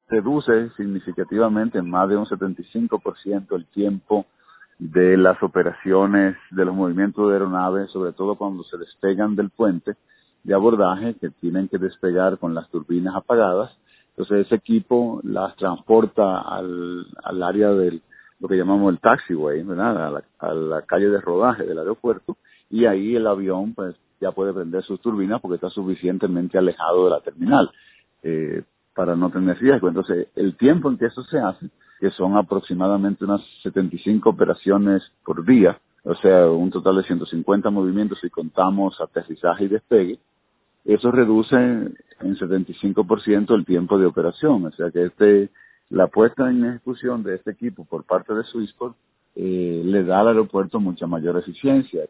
reduce significativamente en más de un 75% el tiempo de las operaciones, de los movimientos de aeronaves, sobre todo cuando se despegan del puente de abordaje, que tienen que despegar con las turbinas apagadas. Entonces ese equipo las transporta al área del, lo que llamamos el taxiway, ¿verdad? A la calle de rodaje del aeropuerto, y ahí el avión pues ya puede prender sus turbinas porque está suficientemente alejado de la terminal para no tener riesgo. Entonces el tiempo en que eso se hace, que son aproximadamente unas 75 operaciones por día, o sea, un total de 150 movimientos si contamos aterrizaje y despegue, eso reduce en 75% el tiempo de operación. O sea que la puesta en ejecución de este equipo por parte de Swissport le da al aeropuerto mucha mayor eficiencia.